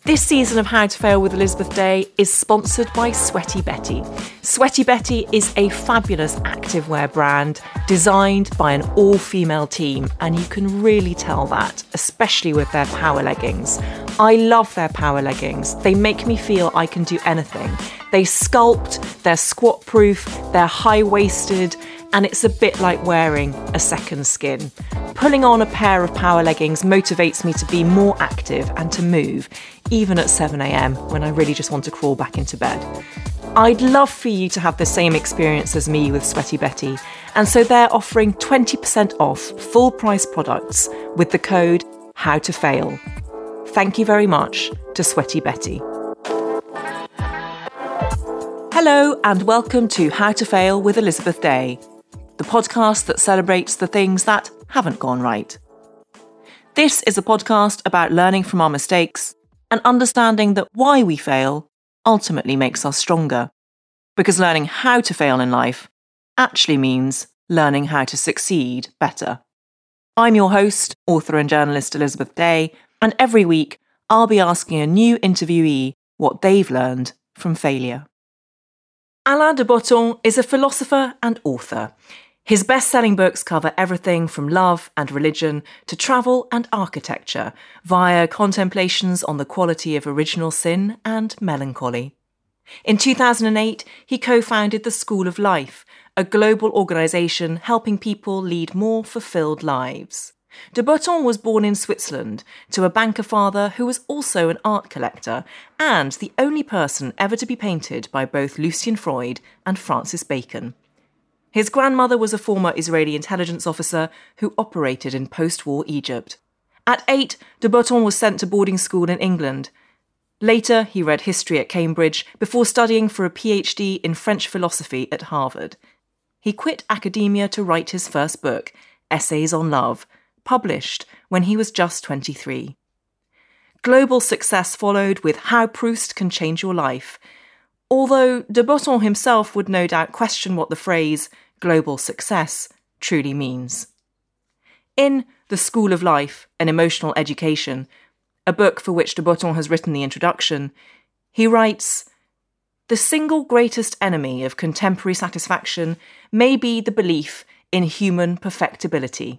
This season of How to Fail with Elizabeth Day is sponsored by Sweaty Betty. Sweaty Betty is a fabulous activewear brand designed by an all-female team, and you can really tell that, especially with their power leggings. I love their power leggings. They make me feel I can do anything. They sculpt, they're squat-proof, they're high-waisted, and it's a bit like wearing a second skin. Pulling on a pair of power leggings motivates me to be more active and to move, even at 7 a.m. when I really just want to crawl back into bed. I'd love for you to have the same experience as me with Sweaty Betty, and so they're offering 20% off full price products with the code HOWTOFAIL. Thank you very much to Sweaty Betty. Hello and welcome to How to Fail with Elizabeth Day, the podcast that celebrates the things that haven't gone right. This is a podcast about learning from our mistakes and understanding that why we fail ultimately makes us stronger. Because learning how to fail in life actually means learning how to succeed better. I'm your host, author and journalist Elizabeth Day, and every week I'll be asking a new interviewee what they've learned from failure. Alain de Botton is a philosopher and author. His best-selling books cover everything from love and religion to travel and architecture, via contemplations on the quality of original sin and melancholy. In 2008, he co-founded the School of Life, a global organisation helping people lead more fulfilled lives. De Botton was born in Switzerland to a banker father who was also an art collector and the only person ever to be painted by both Lucian Freud and Francis Bacon. His grandmother was a former Israeli intelligence officer who operated in post-war Egypt. At 8, de Botton was sent to boarding school in England. Later, he read history at Cambridge before studying for a PhD in French philosophy at Harvard. He quit academia to write his first book, Essays on Love, published when he was just 23. Global success followed with How Proust Can Change Your Life, although de Botton himself would no doubt question what the phrase global success truly means. In The School of Life, An Emotional Education, a book for which de Botton has written the introduction, he writes, "The single greatest enemy of contemporary satisfaction may be the belief in human perfectibility.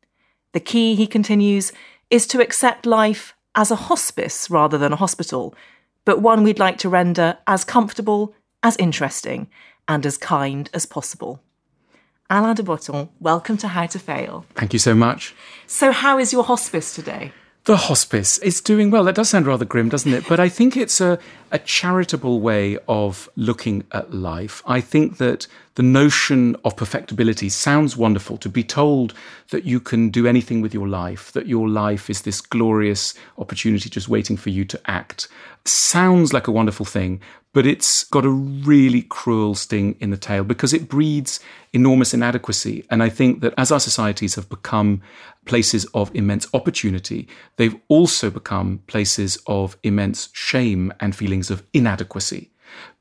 The key," he continues, "is to accept life as a hospice rather than a hospital, but one we'd like to render as comfortable, as interesting, and as kind as possible." Alain de Botton, welcome to How to Fail. Thank you so much. So how is your hospice today? The hospice is doing well. That does sound rather grim, doesn't it? But I think it's a charitable way of looking at life. I think that the notion of perfectibility sounds wonderful, to be told that you can do anything with your life, that your life is this glorious opportunity just waiting for you to act. Sounds like a wonderful thing, but it's got a really cruel sting in the tail because it breeds enormous inadequacy. And I think that as our societies have become places of immense opportunity, they've also become places of immense shame and feelings of inadequacy.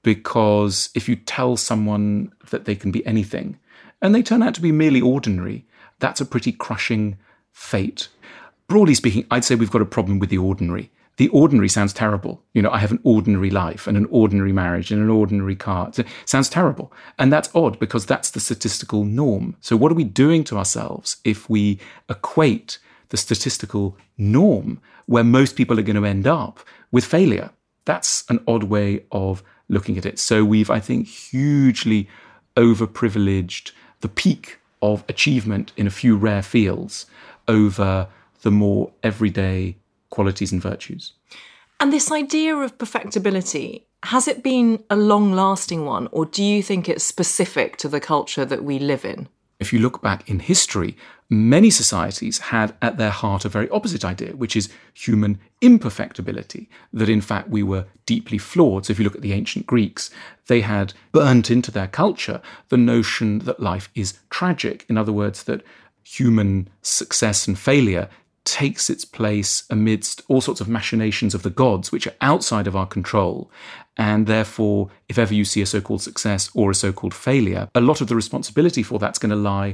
Because if you tell someone that they can be anything, and they turn out to be merely ordinary, that's a pretty crushing fate. Broadly speaking, I'd say we've got a problem with the ordinary. The ordinary sounds terrible. You know, I have an ordinary life and an ordinary marriage and an ordinary car. It sounds terrible. And that's odd because that's the statistical norm. So what are we doing to ourselves if we equate the statistical norm where most people are going to end up with failure? That's an odd way of looking at it. So we've, I think, hugely overprivileged the peak of achievement in a few rare fields over the more everyday qualities and virtues. And this idea of perfectibility, has it been a long-lasting one, or do you think it's specific to the culture that we live in? If you look back in history, many societies had at their heart a very opposite idea, which is human imperfectibility, that in fact we were deeply flawed. So if you look at the ancient Greeks, they had burnt into their culture the notion that life is tragic. In other words, that human success and failure takes its place amidst all sorts of machinations of the gods, which are outside of our control. And therefore, if ever you see a so-called success or a so-called failure, a lot of the responsibility for that's going to lie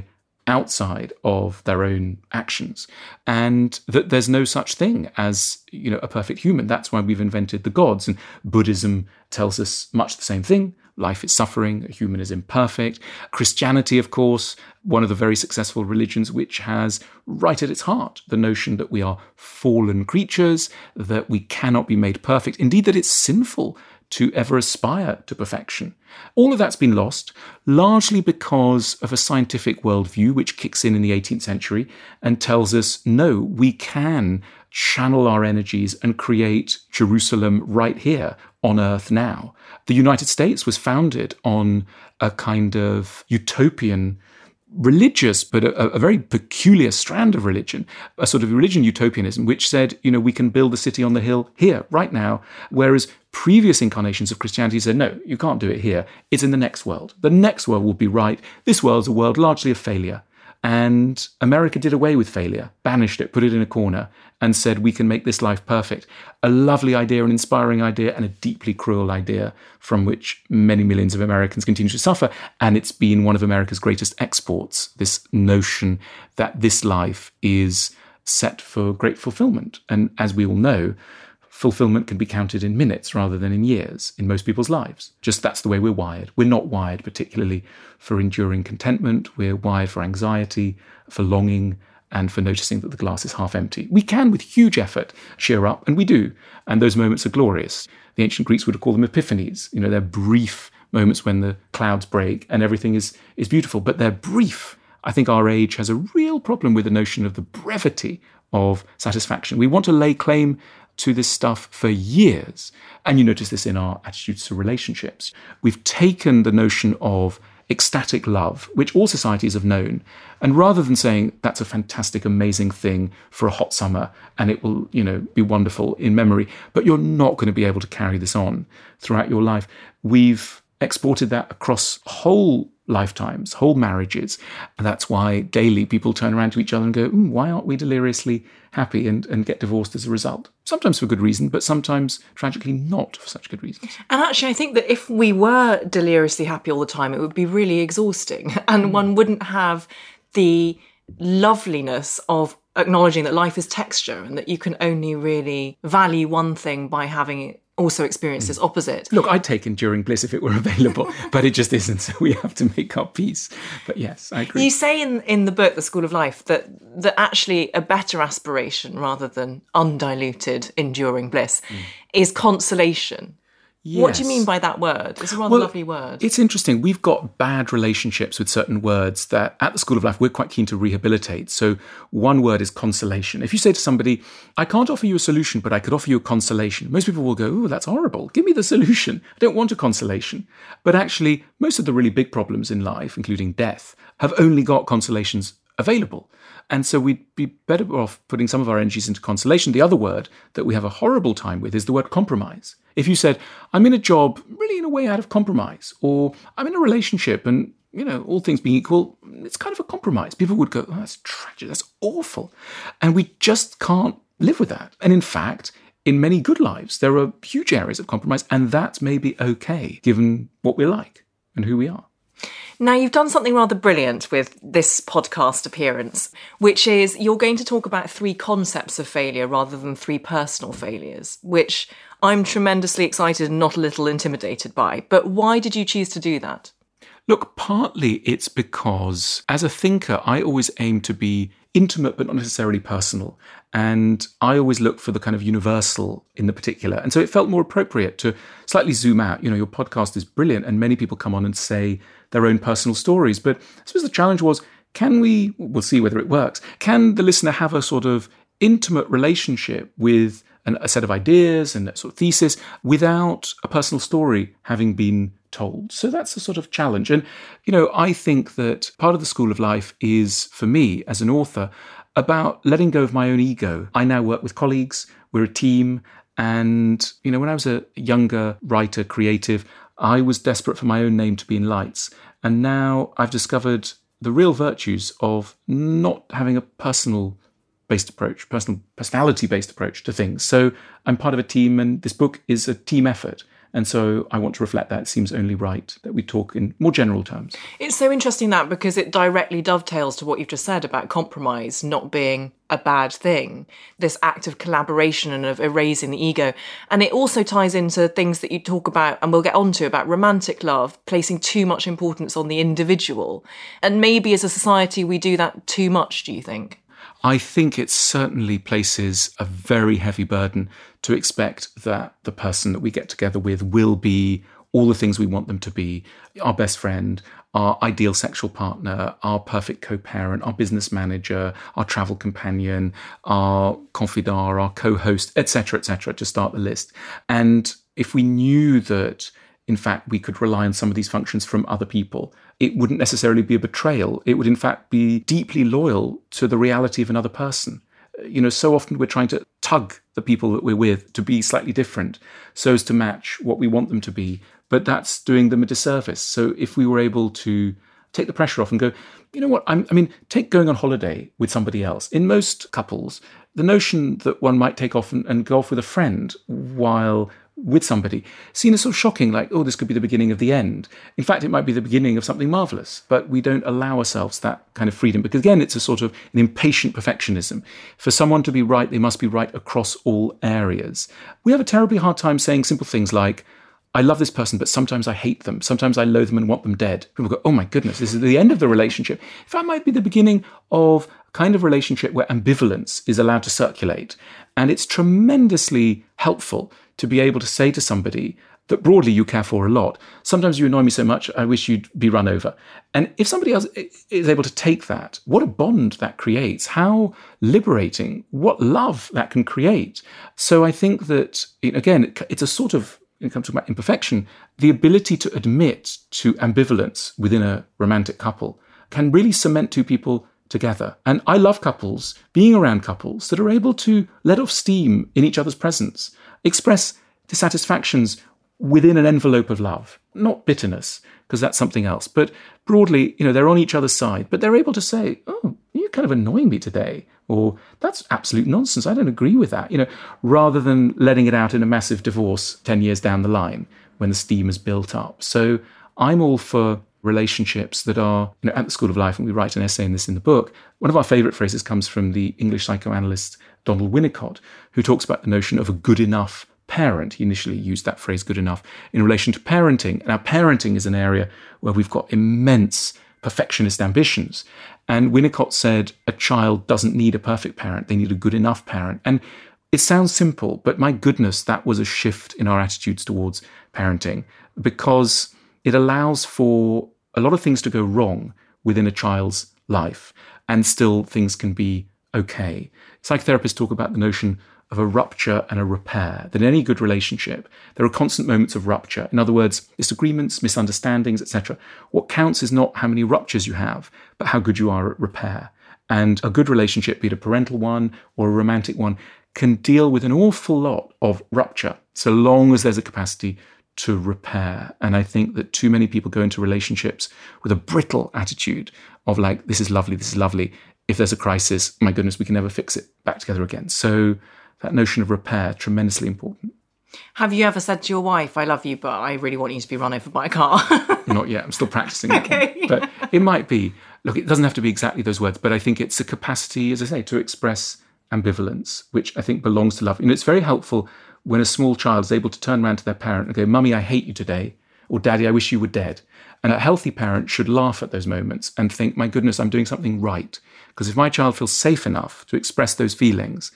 outside of their own actions, and that there's no such thing as, a perfect human. That's why we've invented the gods. And Buddhism tells us much the same thing. Life is suffering, a human is imperfect. Christianity, of course, one of the very successful religions which has right at its heart the notion that we are fallen creatures, that we cannot be made perfect, indeed that it's sinful to ever aspire to perfection. All of that's been lost, largely because of a scientific worldview which kicks in the 18th century and tells us, no, we can channel our energies and create Jerusalem right here on Earth now. The United States was founded on a kind of utopian religious, but a very peculiar strand of religion, a sort of religion utopianism, which said, we can build the city on the hill here, right now, whereas previous incarnations of Christianity said, no, you can't do it here. It's in the next world. The next world will be right. This world's a world largely of failure. And America did away with failure, banished it, put it in a corner, and said, we can make this life perfect. A lovely idea, an inspiring idea, and a deeply cruel idea from which many millions of Americans continue to suffer. And it's been one of America's greatest exports, this notion that this life is set for great fulfillment. And as we all know, fulfillment can be counted in minutes rather than in years in most people's lives. Just that's the way we're wired. We're not wired particularly for enduring contentment. We're wired for anxiety, for longing, and for noticing that the glass is half empty. We can, with huge effort, cheer up, and we do. And those moments are glorious. The ancient Greeks would have called them epiphanies. They're brief moments when the clouds break and everything is beautiful, but they're brief. I think our age has a real problem with the notion of the brevity of satisfaction. We want to lay claim to this stuff for years. And you notice this in our attitudes to relationships. We've taken the notion of ecstatic love, which all societies have known, and rather than saying that's a fantastic, amazing thing for a hot summer and it will, be wonderful in memory, but you're not going to be able to carry this on throughout your life, we've exported that across whole lifetimes, whole marriages. And that's why daily people turn around to each other and go, why aren't we deliriously happy, and get divorced as a result? Sometimes for good reason, but sometimes tragically not for such good reasons. And actually, I think that if we were deliriously happy all the time, it would be really exhausting. And one wouldn't have the loveliness of acknowledging that life is texture and that you can only really value one thing by having also experienced its opposite. Look, I'd take enduring bliss if it were available, but it just isn't, so we have to make our peace. But yes, I agree. You say in the book, The School of Life, that actually a better aspiration rather than undiluted enduring bliss is consolation. Yes. What do you mean by that word? It's a rather lovely word. It's interesting. We've got bad relationships with certain words that at the School of Life we're quite keen to rehabilitate. So one word is consolation. If you say to somebody, I can't offer you a solution, but I could offer you a consolation, most people will go, oh, that's horrible. Give me the solution. I don't want a consolation. But actually, most of the really big problems in life, including death, have only got consolations available. And so we'd be better off putting some of our energies into consolation. The other word that we have a horrible time with is the word compromise. If you said, I'm in a job really in a way out of compromise, or I'm in a relationship and, all things being equal, it's kind of a compromise, people would go, oh, that's tragic, that's awful. And we just can't live with that. And in fact, in many good lives, there are huge areas of compromise, and that may be okay, given what we're like and who we are. Now, you've done something rather brilliant with this podcast appearance, which is you're going to talk about 3 concepts of failure rather than 3 personal failures, which I'm tremendously excited and not a little intimidated by. But why did you choose to do that? Look, partly it's because as a thinker, I always aim to be intimate but not necessarily personal. And I always look for the kind of universal in the particular. And so it felt more appropriate to slightly zoom out. Your podcast is brilliant and many people come on and say their own personal stories. But I suppose the challenge was, we'll see whether it works, can the listener have a sort of intimate relationship with a set of ideas and a sort of thesis without a personal story having been told? So that's a sort of challenge. And, I think that part of the School of Life is, for me as an author, about letting go of my own ego. I now work with colleagues, we're a team, and, when I was a younger writer, creative, I was desperate for my own name to be in lights. And now I've discovered the real virtues of not having a personality-based approach to things. So I'm part of a team, and this book is a team effort. And so I want to reflect that. It seems only right that we talk in more general terms. It's so interesting that, because it directly dovetails to what you've just said about compromise not being a bad thing, this act of collaboration and of erasing the ego. And it also ties into things that you talk about, and we'll get onto, about romantic love, placing too much importance on the individual. And maybe as a society we do that too much, do you think? I think it certainly places a very heavy burden to expect that the person that we get together with will be all the things we want them to be: our best friend, our ideal sexual partner, our perfect co-parent, our business manager, our travel companion, our confidant, our co-host, etc., to start the list. And if we knew that, in fact, we could rely on some of these functions from other people, it wouldn't necessarily be a betrayal. It would, in fact, be deeply loyal to the reality of another person. So often we're trying to tug the people that we're with to be slightly different so as to match what we want them to be. But that's doing them a disservice. So if we were able to take the pressure off and go, you know what, take going on holiday with somebody else. In most couples, the notion that one might take off and go off with a friend while with somebody seen as sort of shocking, like, oh, this could be the beginning of the end. In fact, it might be the beginning of something marvellous, but we don't allow ourselves that kind of freedom, because again, it's a sort of an impatient perfectionism. For someone to be right, they must be right across all areas. We have a terribly hard time saying simple things like, I love this person, but sometimes I hate them. Sometimes I loathe them and want them dead. People go, oh my goodness, this is the end of the relationship. In fact, it might be the beginning of a kind of relationship where ambivalence is allowed to circulate. And it's tremendously helpful to be able to say to somebody that broadly you care for a lot, sometimes you annoy me so much, I wish you'd be run over. And if somebody else is able to take that, what a bond that creates, how liberating, what love that can create. So I think that, again, it's a sort of, when it comes to imperfection, the ability to admit to ambivalence within a romantic couple can really cement two people together. And I love couples, being around couples that are able to let off steam in each other's presence, express dissatisfactions within an envelope of love, not bitterness, because that's something else. But broadly, they're on each other's side, but they're able to say, oh, you're kind of annoying me today, or that's absolute nonsense, I don't agree with that, rather than letting it out in a massive divorce 10 years down the line when the steam is built up. So I'm all for relationships that are, at the School of Life, and we write an essay in this in the book. One of our favourite phrases comes from the English psychoanalyst Donald Winnicott, who talks about the notion of a good enough parent. He initially used that phrase, good enough, in relation to parenting. Now, parenting is an area where we've got immense perfectionist ambitions. And Winnicott said a child doesn't need a perfect parent, they need a good enough parent. And it sounds simple, but my goodness, that was a shift in our attitudes towards parenting, because it allows for a lot of things to go wrong within a child's life, and still things can be okay. Psychotherapists talk about the notion of a rupture and a repair, that in any good relationship, there are constant moments of rupture. In other words, disagreements, misunderstandings, etc. What counts is not how many ruptures you have, but how good you are at repair. And a good relationship, be it a parental one or a romantic one, can deal with an awful lot of rupture, so long as there's a capacity to repair. And I think that too many people go into relationships with a brittle attitude of like, this is lovely, this is lovely. If there's a crisis, my goodness, we can never fix it back together again. So that notion of repair, tremendously important. Have you ever said to your wife, I love you, but I really want you to be run over by a car? Not yet. I'm still practicing that Okay. one. But it might be, look, it doesn't have to be exactly those words, but I think it's a capacity, as I say, to express ambivalence, which I think belongs to love. It's very helpful when a small child is able to turn around to their parent and go, Mummy, I hate you today, or Daddy, I wish you were dead. And a healthy parent should laugh at those moments and think, my goodness, I'm doing something right. Because if my child feels safe enough to express those feelings,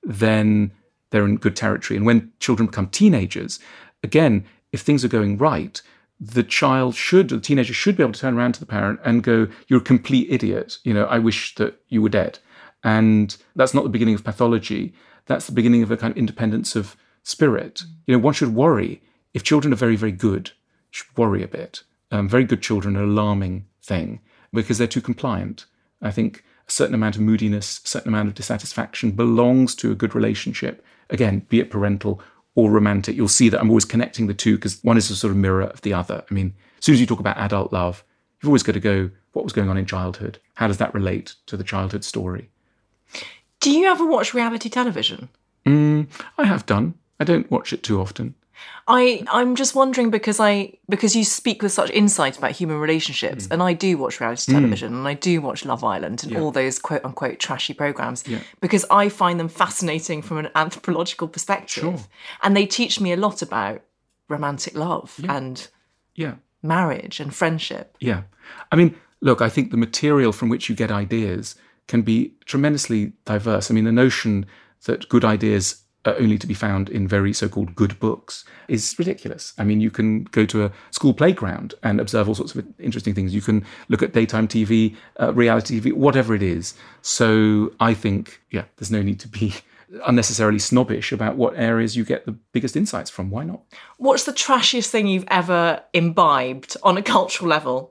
then they're in good territory. And when children become teenagers, again, if things are going right, the teenager should be able to turn around to the parent and go, you're a complete idiot. I wish that you were dead. And that's not the beginning of pathology. That's the beginning of a kind of independence of spirit. One should worry. If children are very, very good, you should worry a bit. Very good children are an alarming thing because they're too compliant. I think a certain amount of moodiness, a certain amount of dissatisfaction belongs to a good relationship. Again, be it parental or romantic. You'll see that I'm always connecting the two because one is a sort of mirror of the other. I mean, as soon as you talk about adult love, you've always got to go, what was going on in childhood? How does that relate to the childhood story? Do you ever watch reality television? I have done. I don't watch it too often. I'm just wondering because you speak with such insight about human relationships, and I do watch reality television, and I do watch Love Island and all those quote unquote trashy programs, because I find them fascinating from an anthropological perspective, and they teach me a lot about romantic love and marriage and friendship. Yeah, I mean, look, I think the material from which you get ideas can be tremendously diverse. I mean, the notion that good ideas are only to be found in very so-called good books is ridiculous. I mean, you can go to a school playground and observe all sorts of interesting things. You can look at daytime TV, reality TV, whatever it is. So I think, there's no need to be unnecessarily snobbish about what areas you get the biggest insights from. Why not? What's the trashiest thing you've ever imbibed on a cultural level?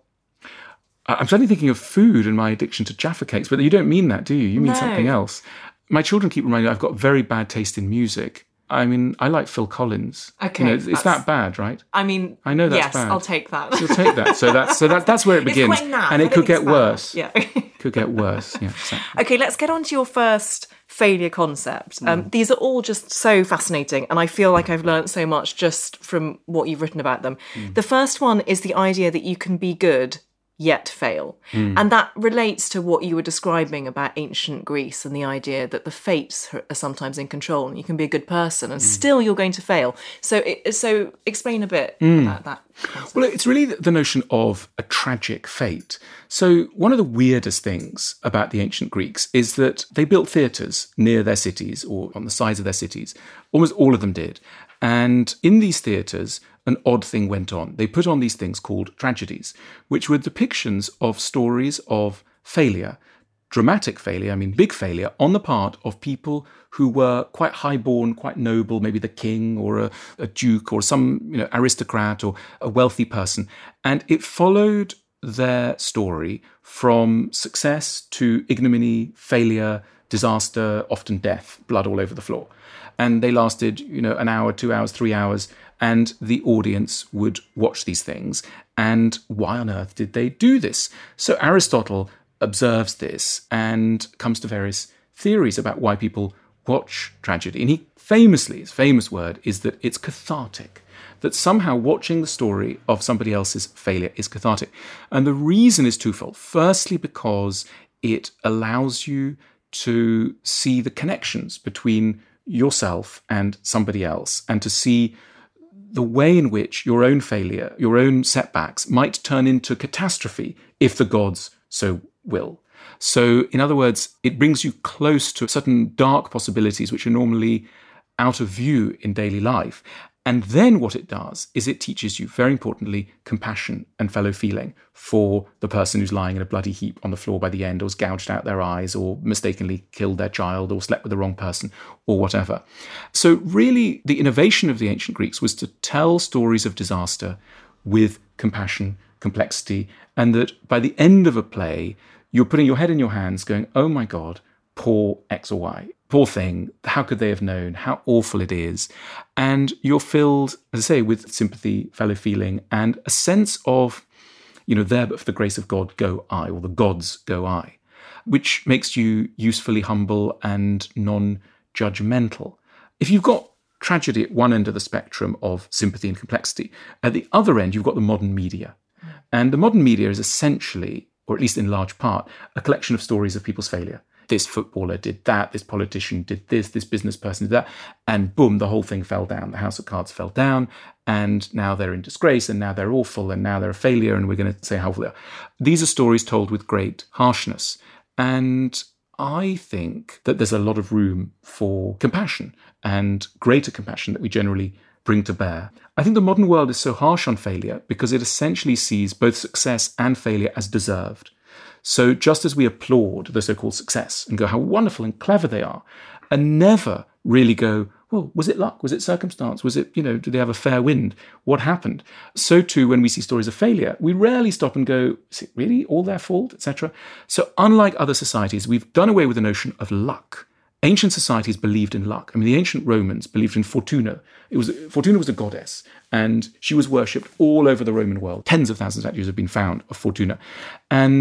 I'm certainly thinking of food and my addiction to Jaffa cakes, but you don't mean that, do you? You mean something else. My children keep reminding me I've got very bad taste in music. I mean, I like Phil Collins. Okay. It's that bad, right? I mean, I know that's bad. Yes, I'll take that. You'll take that. So that's where it begins. It's quite naff. And it could get worse. Yeah. Could get worse. Yeah, exactly. Okay, let's get on to your first failure concept. These are all just so fascinating, and I feel like I've learned so much just from what you've written about them. The first one is the idea that you can be good yet fail. And that relates to what you were describing about ancient Greece and the idea that the fates are sometimes in control and you can be a good person and still you're going to fail. So explain a bit about that concept. Well, it's really the notion of a tragic fate. So one of the weirdest things about the ancient Greeks is that they built theatres near their cities or on the sides of their cities. Almost all of them did. And in these theatres, an odd thing went on. They put on these things called tragedies, which were depictions of stories of failure, dramatic failure, I mean big failure, on the part of people who were quite highborn, quite noble, maybe the king or a duke or some aristocrat or a wealthy person. And it followed their story from success to ignominy, failure, disaster, often death, blood all over the floor. And they lasted, an hour, 2 hours, 3 hours, and the audience would watch these things. And why on earth did they do this? So Aristotle observes this and comes to various theories about why people watch tragedy. And his famous word is that it's cathartic, that somehow watching the story of somebody else's failure is cathartic. And the reason is twofold. Firstly, because it allows you to see the connections between yourself and somebody else, and to see the way in which your own failure, your own setbacks might turn into catastrophe if the gods so will. So, in other words, it brings you close to certain dark possibilities which are normally out of view in daily life. And then what it does is it teaches you, very importantly, compassion and fellow feeling for the person who's lying in a bloody heap on the floor by the end, or has gouged out their eyes, or mistakenly killed their child, or slept with the wrong person, or whatever. So really, the innovation of the ancient Greeks was to tell stories of disaster with compassion, complexity, and that by the end of a play, you're putting your head in your hands going, oh my God, poor X or Y. Poor thing, how could they have known? How awful it is. And you're filled, as I say, with sympathy, fellow feeling, and a sense of, there but for the grace of God go I, or the gods go I, which makes you usefully humble and non-judgmental. If you've got tragedy at one end of the spectrum of sympathy and complexity, at the other end, you've got the modern media. And the modern media is essentially, or at least in large part, a collection of stories of people's failure. This footballer did that, this politician did this business person did that, and boom, the whole thing fell down. The house of cards fell down, and now they're in disgrace, and now they're awful, and now they're a failure, and we're going to say how awful they are. These are stories told with great harshness, and I think that there's a lot of room for compassion, and greater compassion that we generally bring to bear. I think the modern world is so harsh on failure because it essentially sees both success and failure as deserved. So just as we applaud the so-called success and go, how wonderful and clever they are, and never really go, well, was it luck? Was it circumstance? Was it, did they have a fair wind? What happened? So too, when we see stories of failure, we rarely stop and go, is it really all their fault, etc.? So unlike other societies, we've done away with the notion of luck. Ancient societies believed in luck. I mean, the ancient Romans believed in Fortuna. Fortuna was a goddess, and she was worshipped all over the Roman world. Tens of thousands of statues have been found of Fortuna. And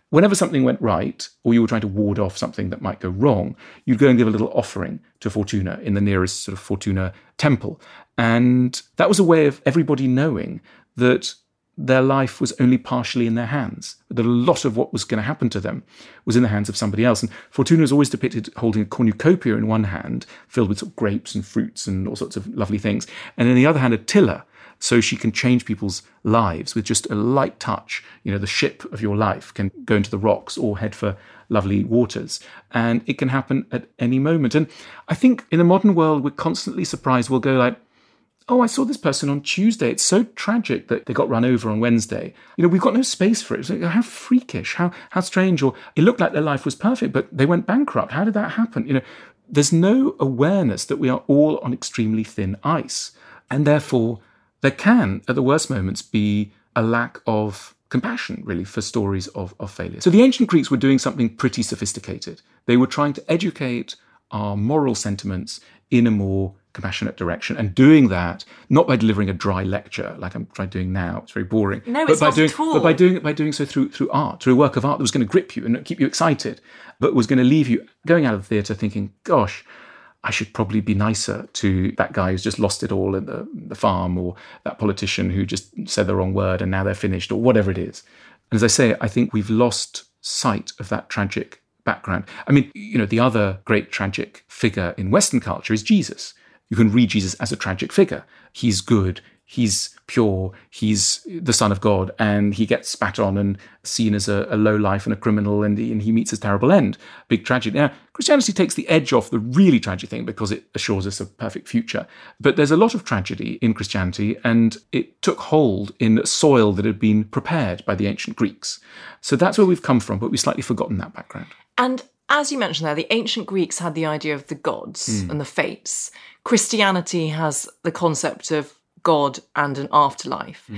whenever something went right, or you were trying to ward off something that might go wrong, you'd go and give a little offering to Fortuna in the nearest sort of Fortuna temple. And that was a way of everybody knowing that their life was only partially in their hands, that a lot of what was going to happen to them was in the hands of somebody else. And Fortuna is always depicted holding a cornucopia in one hand, filled with sort of grapes and fruits and all sorts of lovely things, and in the other hand a tiller, so she can change people's lives with just a light touch. You know, the ship of your life can go into the rocks or head for lovely waters, and it can happen at any moment. And I think in the modern world, we're constantly surprised. We'll go like, oh, I saw this person on Tuesday. It's so tragic that they got run over on Wednesday. You know, we've got no space for it. It's like, how freakish, how strange. Or it looked like their life was perfect, but they went bankrupt. How did that happen? You know, there's no awareness that we are all on extremely thin ice. And therefore, there can, at the worst moments, be a lack of compassion, really, for stories of failure. So the ancient Greeks were doing something pretty sophisticated. They were trying to educate our moral sentiments in a more compassionate direction, and doing that not by delivering a dry lecture like I'm doing now. It's very boring. No, it's not at all. But by doing so through art, through a work of art that was going to grip you and keep you excited, but was going to leave you going out of the theatre thinking, gosh, I should probably be nicer to that guy who's just lost it all at the farm, or that politician who just said the wrong word and now they're finished, or whatever it is. And as I say, I think we've lost sight of that tragic background. I mean, you know, the other great tragic figure in Western culture is Jesus. You can read Jesus as a tragic figure. He's good, he's pure, he's the Son of God, and he gets spat on and seen as a low life and a criminal, and he meets his terrible end. Big tragedy. Now, Christianity takes the edge off the really tragic thing because it assures us a perfect future. But there's a lot of tragedy in Christianity, and it took hold in soil that had been prepared by the ancient Greeks. So that's where we've come from, but we've slightly forgotten that background. And as you mentioned there, the ancient Greeks had the idea of the gods and the fates. Christianity has the concept of God and an afterlife.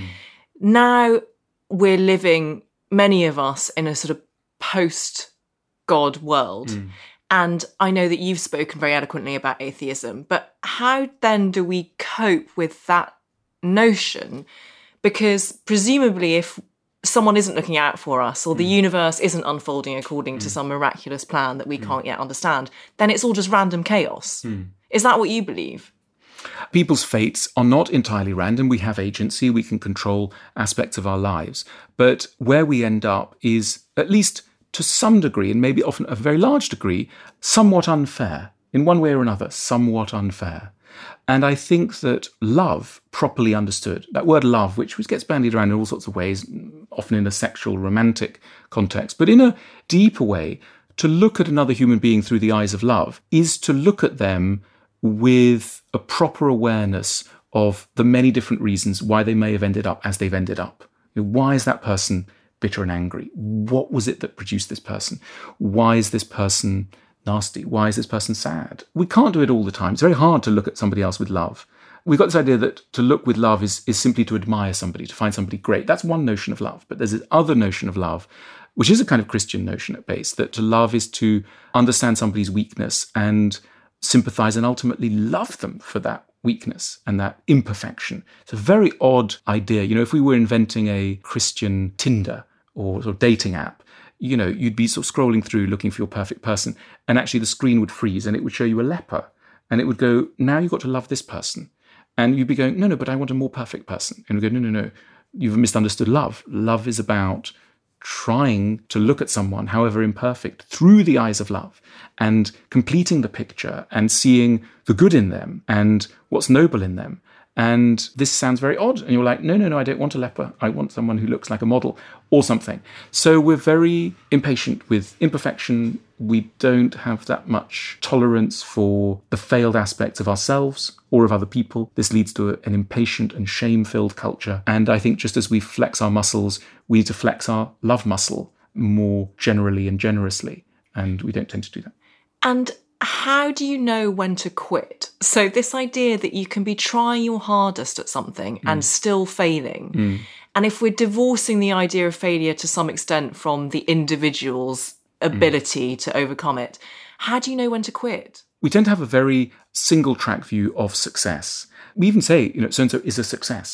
Now we're living, many of us, in a sort of post-God world. And I know that you've spoken very eloquently about atheism, but how then do we cope with that notion? Because presumably if someone isn't looking out for us, or the universe isn't unfolding according to some miraculous plan that we can't yet understand, then it's all just random chaos. Is that what you believe? People's fates are not entirely random. We have agency. We can control aspects of our lives. But where we end up is, at least to some degree, and maybe often a very large degree, somewhat unfair. In one way or another, somewhat unfair. And I think that love, properly understood, that word love, which gets bandied around in all sorts of ways, often in a sexual, romantic context, but in a deeper way, to look at another human being through the eyes of love is to look at them with a proper awareness of the many different reasons why they may have ended up as they've ended up. Why is that person bitter and angry? What was it that produced this person? Why is this person nasty? Why is this person sad? We can't do it all the time. It's very hard to look at somebody else with love. We've got this idea that to look with love is simply to admire somebody, to find somebody great. That's one notion of love. But there's this other notion of love, which is a kind of Christian notion at base, that to love is to understand somebody's weakness and sympathize and ultimately love them for that weakness and that imperfection. It's a very odd idea. You know, if we were inventing a Christian Tinder or sort of dating app, you know, you'd be sort of scrolling through looking for your perfect person, and actually the screen would freeze and it would show you a leper, and it would go, now you've got to love this person. And you'd be going, no, but I want a more perfect person. And we'd go, no, you've misunderstood love. Love is about trying to look at someone, however imperfect, through the eyes of love, and completing the picture and seeing the good in them and what's noble in them. And this sounds very odd. And you're like, no, I don't want a leper. I want someone who looks like a model or something. So we're very impatient with imperfection. We don't have that much tolerance for the failed aspects of ourselves or of other people. This leads to an impatient and shame-filled culture. And I think just as we flex our muscles, we need to flex our love muscle more generally and generously. And we don't tend to do that. And how do you know when to quit? So this idea that you can be trying your hardest at something and still failing. And if we're divorcing the idea of failure to some extent from the individual's ability to overcome it, how do you know when to quit? We tend to have a very single track view of success. We even say, so-and-so is a success.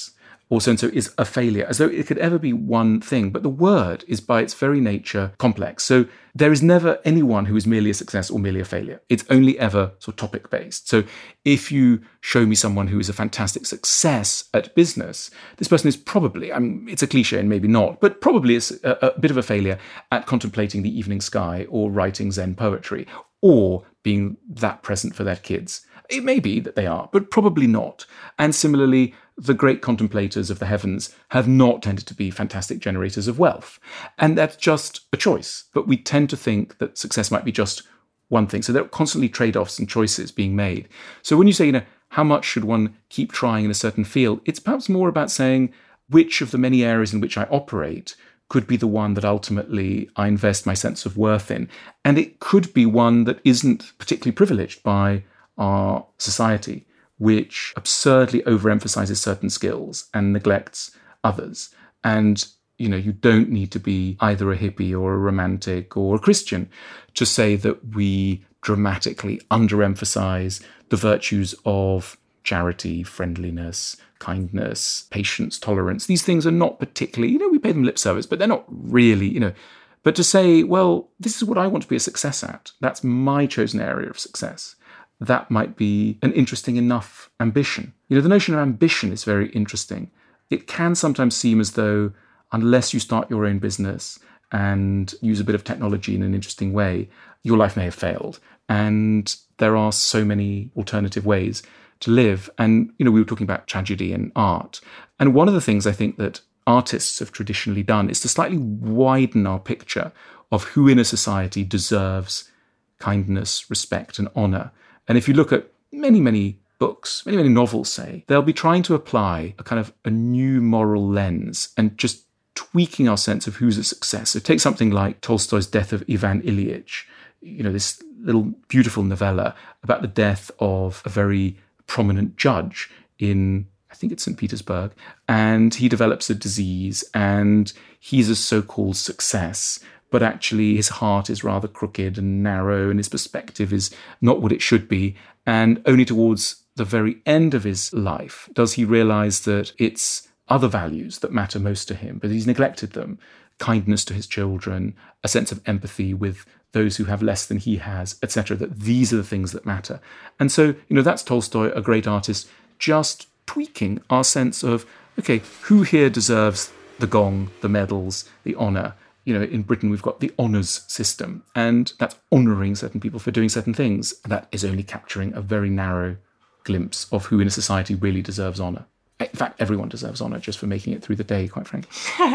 or so-and-so is a failure, as though it could ever be one thing. But the word is by its very nature complex. So there is never anyone who is merely a success or merely a failure. It's only ever sort of topic-based. So if you show me someone who is a fantastic success at business, this person is probably, it's a cliche and maybe not, but probably is a bit of a failure at contemplating the evening sky or writing Zen poetry or being that present for their kids. It may be that they are, but probably not. And similarly, the great contemplators of the heavens have not tended to be fantastic generators of wealth. And that's just a choice. But we tend to think that success might be just one thing. So there are constantly trade-offs and choices being made. So when you say, how much should one keep trying in a certain field, it's perhaps more about saying which of the many areas in which I operate could be the one that ultimately I invest my sense of worth in. And it could be one that isn't particularly privileged by our society, which absurdly overemphasizes certain skills and neglects others. And, you don't need to be either a hippie or a romantic or a Christian to say that we dramatically underemphasize the virtues of charity, friendliness, kindness, patience, tolerance. These things are not particularly, we pay them lip service, but they're not really, But to say, well, this is what I want to be a success at. That's my chosen area of success. That might be an interesting enough ambition. The notion of ambition is very interesting. It can sometimes seem as though unless you start your own business and use a bit of technology in an interesting way, your life may have failed. And there are so many alternative ways to live. And, we were talking about tragedy and art. And one of the things I think that artists have traditionally done is to slightly widen our picture of who in a society deserves kindness, respect, and honour. And if you look at many, many books, many, many novels, say, they'll be trying to apply a kind of a new moral lens and just tweaking our sense of who's a success. So take something like Tolstoy's Death of Ivan Ilyich, this little beautiful novella about the death of a very prominent judge in, I think it's St. Petersburg, and he develops a disease and he's a so-called success. But actually his heart is rather crooked and narrow and his perspective is not what it should be. And only towards the very end of his life does he realize that it's other values that matter most to him, but he's neglected them. Kindness to his children, a sense of empathy with those who have less than he has, etc., that these are the things that matter. And so, that's Tolstoy, a great artist, just tweaking our sense of, okay, who here deserves the gong, the medals, the honour? In Britain, we've got the honours system, and that's honouring certain people for doing certain things. That is only capturing a very narrow glimpse of who in a society really deserves honour. In fact, everyone deserves honour just for making it through the day, quite frankly.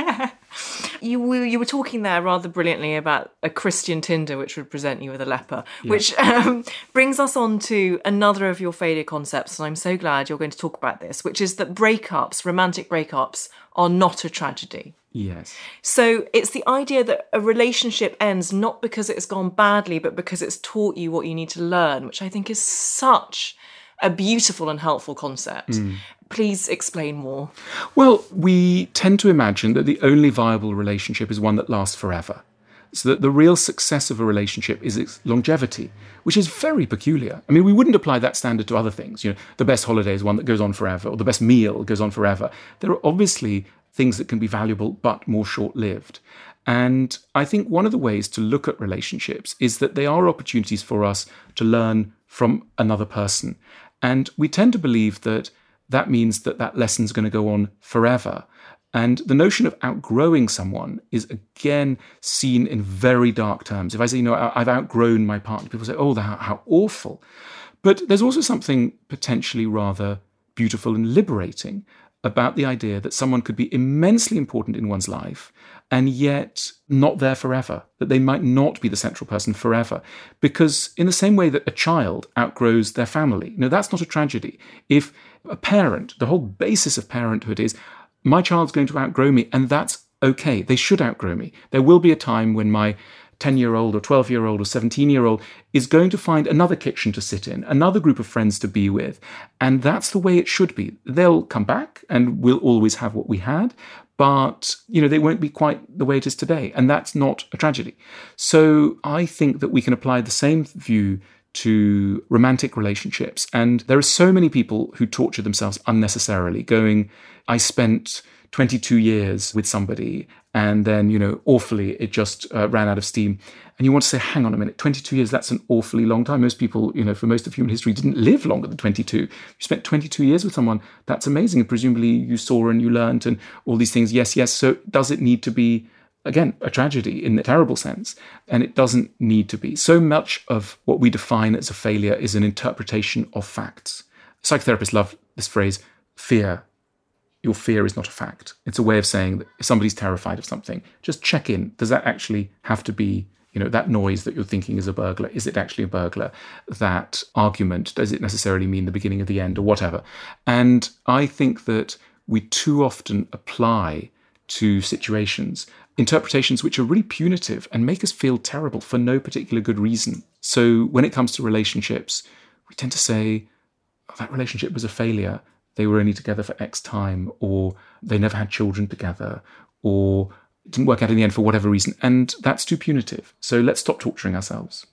You were talking there rather brilliantly about a Christian Tinder, which would present you with a leper, which brings us on to another of your failure concepts, and I'm so glad you're going to talk about this, which is that breakups, romantic breakups, are not a tragedy. Yes. So it's the idea that a relationship ends not because it's gone badly, but because it's taught you what you need to learn, which I think is such a beautiful and helpful concept. Please explain more. Well, we tend to imagine that the only viable relationship is one that lasts forever. So that the real success of a relationship is its longevity, which is very peculiar. I mean, we wouldn't apply that standard to other things. The best holiday is one that goes on forever, or the best meal goes on forever. There are obviously things that can be valuable, but more short-lived. And I think one of the ways to look at relationships is that they are opportunities for us to learn from another person. And we tend to believe that that means that lesson's going to go on forever. And the notion of outgrowing someone is again seen in very dark terms. If I say, I've outgrown my partner, people say, oh, how awful. But there's also something potentially rather beautiful and liberating about the idea that someone could be immensely important in one's life and yet not there forever, that they might not be the central person forever. Because in the same way that a child outgrows their family, that's not a tragedy. If a parent, the whole basis of parenthood is, my child's going to outgrow me, and that's okay. They should outgrow me. There will be a time when my 10-year-old or 12-year-old or 17-year-old is going to find another kitchen to sit in, another group of friends to be with. And that's the way it should be. They'll come back and we'll always have what we had, but, they won't be quite the way it is today. And that's not a tragedy. So I think that we can apply the same view to romantic relationships. And there are so many people who torture themselves unnecessarily, going, I spent 22 years with somebody and then, awfully, it just ran out of steam. And you want to say, hang on a minute, 22 years, that's an awfully long time. Most people, for most of human history, didn't live longer than 22. You spent 22 years with someone, that's amazing. And presumably you saw and you learned and all these things. Yes. So does it need to be, again, a tragedy in the terrible sense? And it doesn't need to be. So much of what we define as a failure is an interpretation of facts. Psychotherapists love this phrase, fear. Your fear is not a fact. It's a way of saying that if somebody's terrified of something, just check in. Does that actually have to be, that noise that you're thinking is a burglar? Is it actually a burglar? That argument, does it necessarily mean the beginning of the end or whatever? And I think that we too often apply to situations interpretations which are really punitive and make us feel terrible for no particular good reason. So when it comes to relationships, we tend to say, oh, that relationship was a failure. They were only together for X time, or they never had children together, or it didn't work out in the end for whatever reason. And that's too punitive. So let's stop torturing ourselves.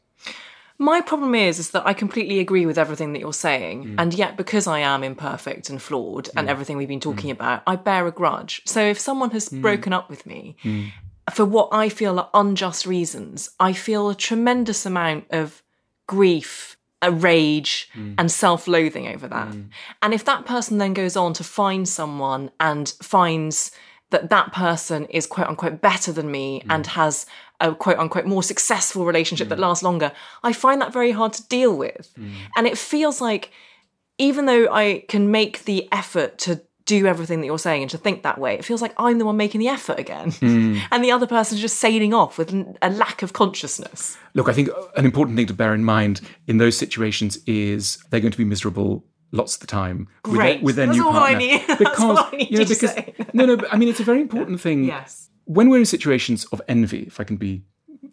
My problem is that I completely agree with everything that you're saying. And yet, because I am imperfect and flawed and everything we've been talking about, I bear a grudge. So if someone has broken up with me for what I feel are unjust reasons, I feel a tremendous amount of grief, a rage and self-loathing over that. And if that person then goes on to find someone and finds that person is quote unquote better than me and has a quote unquote more successful relationship that lasts longer, I find that very hard to deal with. And it feels like, even though I can make the effort to do everything that you're saying and to think that way, it feels like I'm the one making the effort again. And the other person's just sailing off with a lack of consciousness. Look, I think an important thing to bear in mind in those situations is they're going to be miserable lots of the time with their new partner. That's all I need you to say. No, but I mean, it's a very important thing. Yes. When we're in situations of envy, if I can be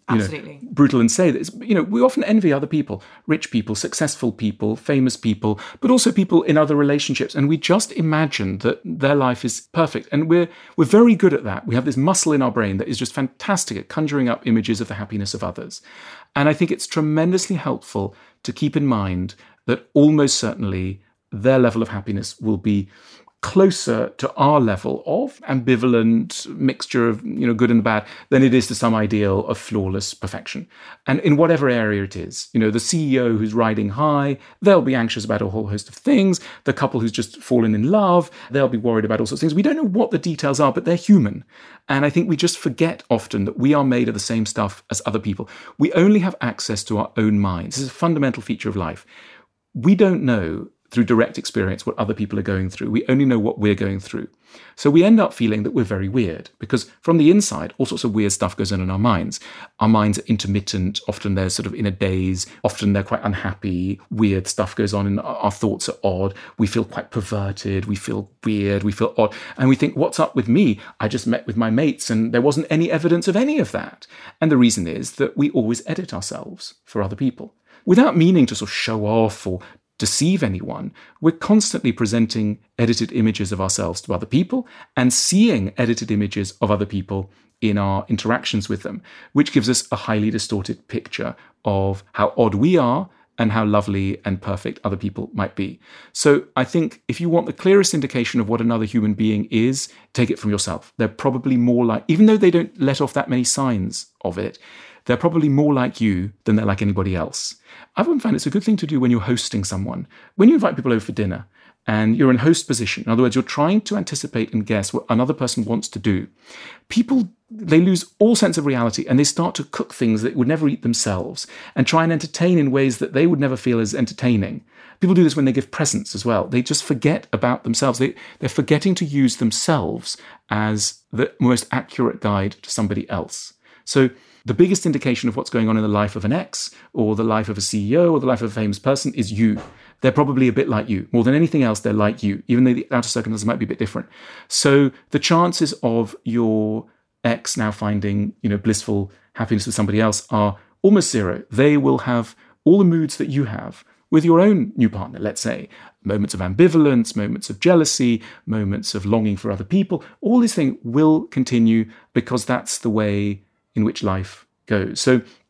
brutal and say this, we often envy other people, rich people, successful people, famous people, but also people in other relationships. And we just imagine that their life is perfect. And we're very good at that. We have this muscle in our brain that is just fantastic at conjuring up images of the happiness of others. And I think it's tremendously helpful to keep in mind that almost certainly their level of happiness will be closer to our level of ambivalent mixture of good and bad than it is to some ideal of flawless perfection. And in whatever area it is, the CEO who's riding high, they'll be anxious about a whole host of things. The couple who's just fallen in love, they'll be worried about all sorts of things. We don't know what the details are, but they're human. And I think we just forget often that we are made of the same stuff as other people. We only have access to our own minds. This is a fundamental feature of life. We don't know through direct experience what other people are going through. We only know what we're going through. So we end up feeling that we're very weird, because from the inside, all sorts of weird stuff goes on in our minds. Our minds are intermittent. Often they're sort of in a daze. Often they're quite unhappy. Weird stuff goes on, and our thoughts are odd. We feel quite perverted. We feel weird. We feel odd. And we think, what's up with me? I just met with my mates and there wasn't any evidence of any of that. And the reason is that we always edit ourselves for other people. Without meaning to sort of show off or deceive anyone, we're constantly presenting edited images of ourselves to other people and seeing edited images of other people in our interactions with them, which gives us a highly distorted picture of how odd we are and how lovely and perfect other people might be. So I think if you want the clearest indication of what another human being is, take it from yourself. They're probably more like, even though they don't let off that many signs of it, they're probably more like you than they're like anybody else. I've often found it's a good thing to do when you're hosting someone. When you invite people over for dinner and you're in host position, in other words, you're trying to anticipate and guess what another person wants to do, people, they lose all sense of reality and they start to cook things that would never eat themselves and try and entertain in ways that they would never feel as entertaining. People do this when they give presents as well. They just forget about themselves. They're forgetting to use themselves as the most accurate guide to somebody else. So the biggest indication of what's going on in the life of an ex or the life of a CEO or the life of a famous person is you. They're probably a bit like you. More than anything else, they're like you, even though the outer circumstances might be a bit different. So the chances of your ex now finding, blissful happiness with somebody else are almost zero. They will have all the moods that you have with your own new partner, let's say. Moments of ambivalence, moments of jealousy, moments of longing for other people. All these things will continue because that's the way in which life goes. So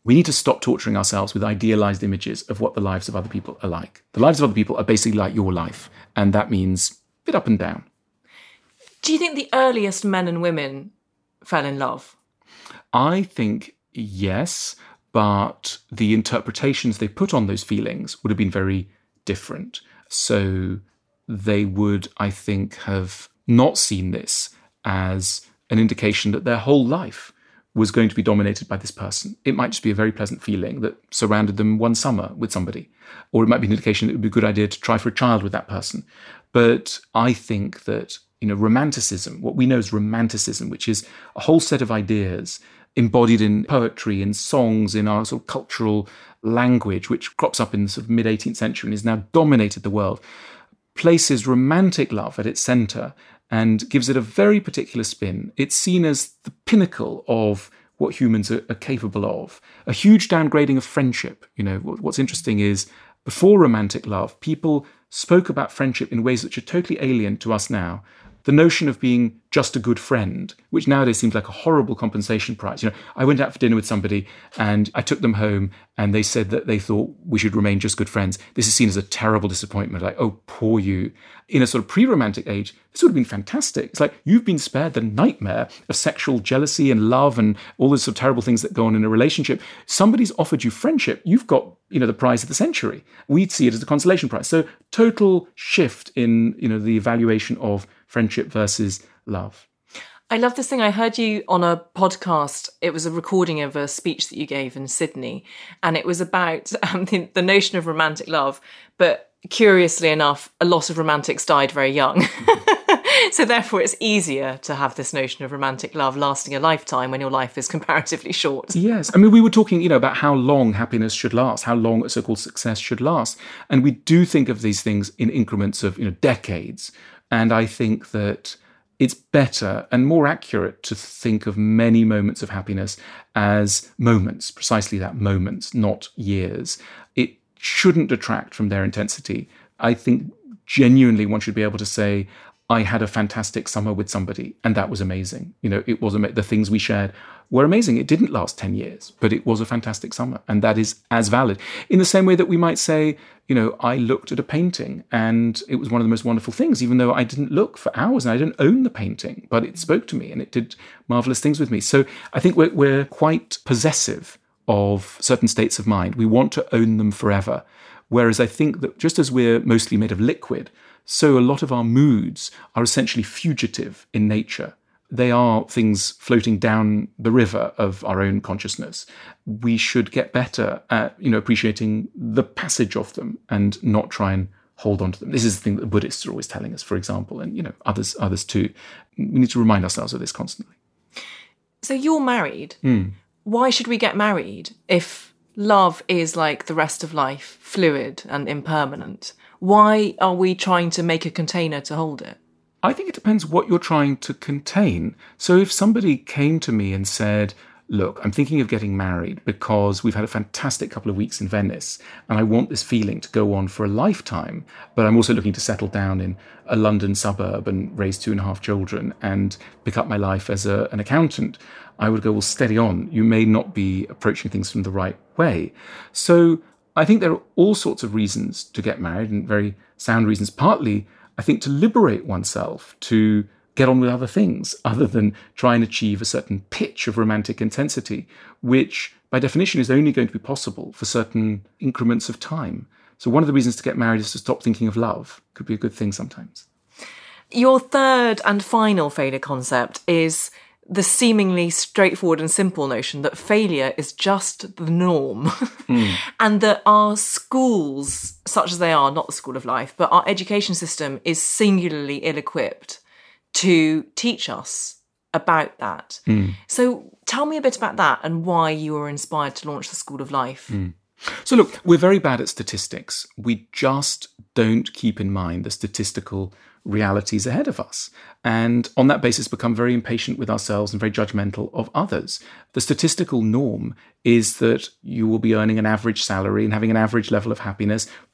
we need to stop torturing ourselves with idealized images of what the lives of other people are like. The lives of other people are basically like your life, and that means a bit up and down. Do you think the earliest men and women fell in love? I think yes, but the interpretations they put on those feelings would have been very different. So they would, I think, have not seen this as an indication that their whole life was going to be dominated by this person. It might just be a very pleasant feeling that surrounded them one summer with somebody. Or it might be an indication that it would be a good idea to try for a child with that person. But I think that, romanticism, what we know as romanticism, which is a whole set of ideas embodied in poetry, in songs, in our sort of cultural language, which crops up in the sort of mid-18th century and has now dominated the world, places romantic love at its centre and gives it a very particular spin. It's seen as the pinnacle of what humans are capable of. A huge downgrading of friendship. What's interesting is before romantic love, people spoke about friendship in ways which are totally alien to us now. The notion of being just a good friend, which nowadays seems like a horrible compensation prize. I went out for dinner with somebody and I took them home and they said that they thought we should remain just good friends. This is seen as a terrible disappointment. Like, oh, poor you. In a sort of pre-romantic age, this would have been fantastic. It's like you've been spared the nightmare of sexual jealousy and love and all those sort of terrible things that go on in a relationship. Somebody's offered you friendship. You've got, the prize of the century. We'd see it as a consolation prize. So total shift in, the evaluation of friendship versus love. I love this thing. I heard you on a podcast. It was a recording of a speech that you gave in Sydney. And it was about the notion of romantic love. But curiously enough, a lot of romantics died very young. So therefore, it's easier to have this notion of romantic love lasting a lifetime when your life is comparatively short. Yes. I mean, we were talking, about how long happiness should last, how long a so-called success should last. And we do think of these things in increments of, decades. And I think that it's better and more accurate to think of many moments of happiness as moments, precisely that, moments, not years. It shouldn't detract from their intensity. I think genuinely one should be able to say, I had a fantastic summer with somebody and that was amazing. It was the things we shared were amazing. It didn't last 10 years, but it was a fantastic summer. And that is as valid. In the same way that we might say, I looked at a painting and it was one of the most wonderful things, even though I didn't look for hours and I didn't own the painting, but it spoke to me and it did marvelous things with me. So I think we're quite possessive of certain states of mind. We want to own them forever. Whereas I think that just as we're mostly made of liquid, so a lot of our moods are essentially fugitive in nature. They are things floating down the river of our own consciousness. We should get better at, appreciating the passage of them and not try and hold on to them. This is the thing that the Buddhists are always telling us, for example, and, others too. We need to remind ourselves of this constantly. So you're married. Why should we get married if love is like the rest of life, fluid and impermanent? Why are we trying to make a container to hold it? I think it depends what you're trying to contain. So if somebody came to me and said, look, I'm thinking of getting married because we've had a fantastic couple of weeks in Venice and I want this feeling to go on for a lifetime, but I'm also looking to settle down in a London suburb and raise 2.5 children and pick up my life as an accountant, I would go, well, steady on. You may not be approaching things from the right way. So I think there are all sorts of reasons to get married and very sound reasons. Partly, I think, to liberate oneself, to get on with other things other than try and achieve a certain pitch of romantic intensity, which by definition is only going to be possible for certain increments of time. So one of the reasons to get married is to stop thinking of love. Could be a good thing sometimes. Your third and final failure concept is the seemingly straightforward and simple notion that failure is just the norm and that our schools, such as they are, not the school of life, but our education system is singularly ill-equipped to teach us about that. So tell me a bit about that and why you were inspired to launch the School of Life. So look, we're very bad at statistics. We just don't keep in mind the statistical realities ahead of us. And on that basis, become very impatient with ourselves and very judgmental of others. The statistical norm is that you will be earning an average salary and having an average level of happiness,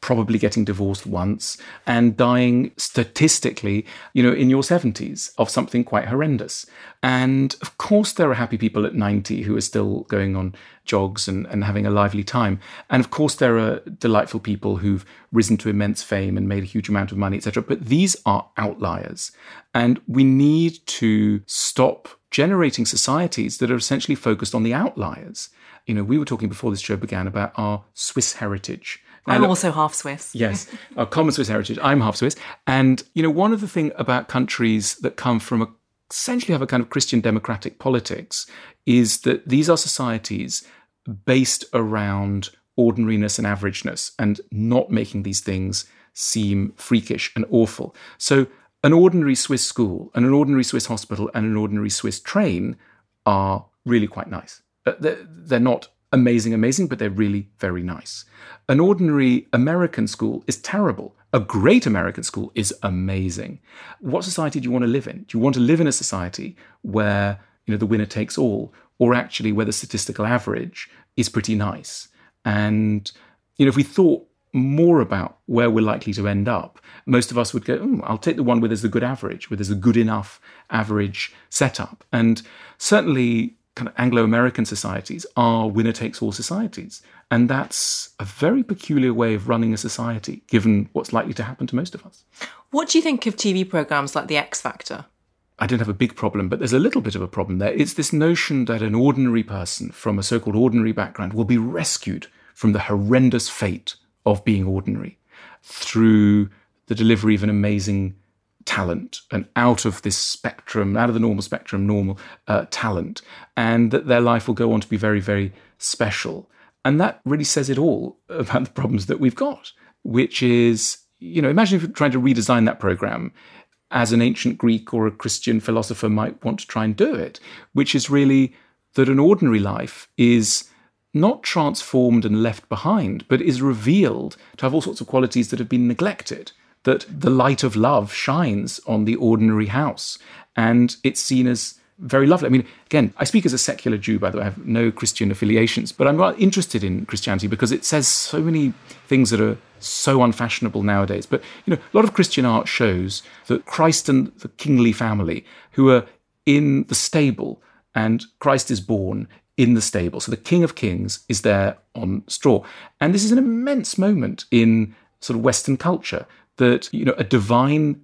probably getting divorced once, and dying statistically, in your 70s of something quite horrendous. And of course, there are happy people at 90 who are still going on jogs and having a lively time. And of course, there are delightful people who've risen to immense fame and made a huge amount of money, etc. But these are outliers. And we need to stop generating societies that are essentially focused on the outliers. We were talking before this show began about our Swiss heritage. Now, I'm also half Swiss. Yes, our common Swiss heritage. I'm half Swiss. And, one of the things about countries that come from essentially have a kind of Christian democratic politics is that these are societies based around ordinariness and averageness and not making these things seem freakish and awful. So an ordinary Swiss school and an ordinary Swiss hospital and an ordinary Swiss train are really quite nice. They're not amazing, but they're really very nice. An ordinary American school is terrible. A great American school is amazing. What society do you want to live in? Do you want to live in a society where, the winner takes all, or actually where the statistical average is pretty nice? And, if we thought more about where we're likely to end up, most of us would go, I'll take the one where there's a good average, where there's a good enough average setup. And certainly kind of Anglo-American societies are winner-takes-all societies. And that's a very peculiar way of running a society, given what's likely to happen to most of us. What do you think of TV programmes like The X Factor? I don't have a big problem, but there's a little bit of a problem there. It's this notion that an ordinary person from a so-called ordinary background will be rescued from the horrendous fate of being ordinary through the delivery of an amazing talent and out of this spectrum, out of the normal spectrum, normal talent, and that their life will go on to be very, very special. And that really says it all about the problems that we've got, which is, imagine if you're trying to redesign that program as an ancient Greek or a Christian philosopher might want to try and do it, which is really that an ordinary life is not transformed and left behind, but is revealed to have all sorts of qualities that have been neglected, that the light of love shines on the ordinary house, and it's seen as very lovely. I mean, again, I speak as a secular Jew, by the way. I have no Christian affiliations, but I'm not interested in Christianity because it says so many things that are so unfashionable nowadays. But, a lot of Christian art shows that Christ and the kingly family who are in the stable, and Christ is born in the stable. So the King of Kings is there on straw. And this is an immense moment in sort of Western culture, that, a divine